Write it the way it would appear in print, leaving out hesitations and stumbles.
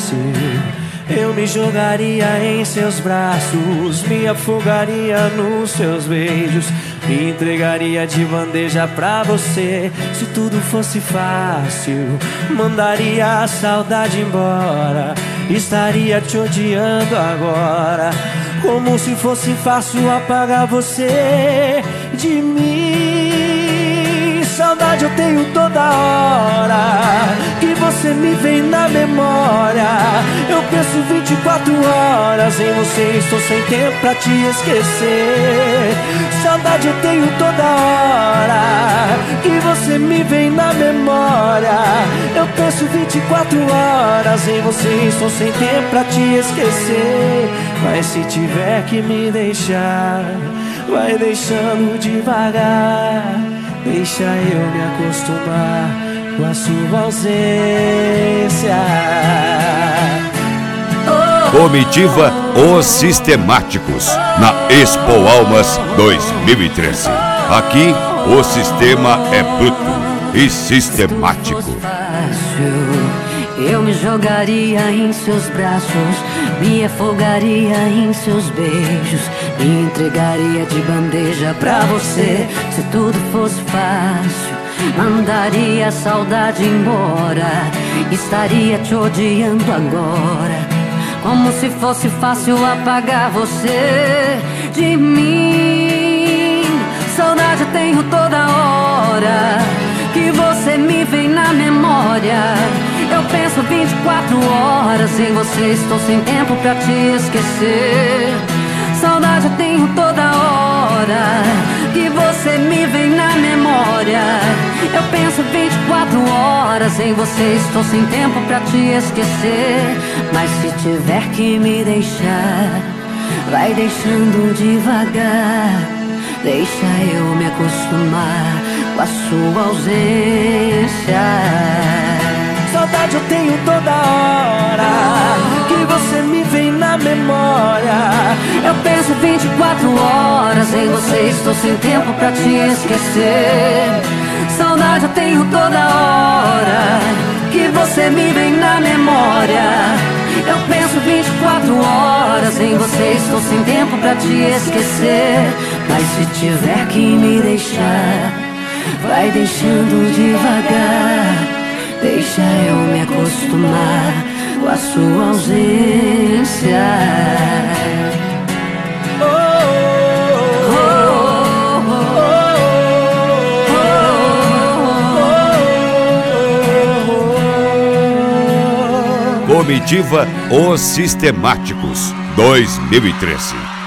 fácil. Eu me jogaria em seus braços, me afogaria nos seus beijos, me entregaria de bandeja pra você. Se tudo fosse fácil, mandaria a saudade embora. Estaria te odiando agora, como se fosse fácil apagar você de mim. Saudade eu tenho toda hora, que você me vem na memória. Eu penso 24 horas em você, estou sem tempo pra te esquecer. Saudade eu tenho toda hora, que você me vem na memória. Eu penso 24 horas em você, estou sem tempo pra te esquecer. Mas se tiver que me deixar, vai deixando devagar. Deixa eu me acostumar com a sua ausência. Comitiva Os Sistemáticos, na Expo Almas 2013. Aqui o sistema é bruto e sistemático. Eu me jogaria em seus braços, me afogaria em seus beijos, me entregaria de bandeja pra você. Se tudo fosse fácil, mandaria a saudade embora. Estaria te odiando agora, como se fosse fácil apagar você de mim. Saudade eu tenho toda hora, que você me vem na memória. Eu penso 24 horas em você, estou sem tempo pra te esquecer. Saudade eu tenho toda hora, que você me vem na memória. Eu penso 24 horas em você, estou sem tempo pra te esquecer. Mas se tiver que me deixar, vai deixando devagar. Deixa eu me acostumar com a sua ausência. Saudade eu tenho toda hora, que você me vem na memória. Eu penso 24 horas em você, estou sem tempo pra te esquecer. Saudade eu tenho toda hora, que você me vem na memória. Eu penso 24 horas em você, estou sem tempo pra te esquecer. Mas se tiver que me deixar, vai deixando devagar. Deixa eu me acostumar com a sua ausência. Comitiva Os Sistemáticos 2013.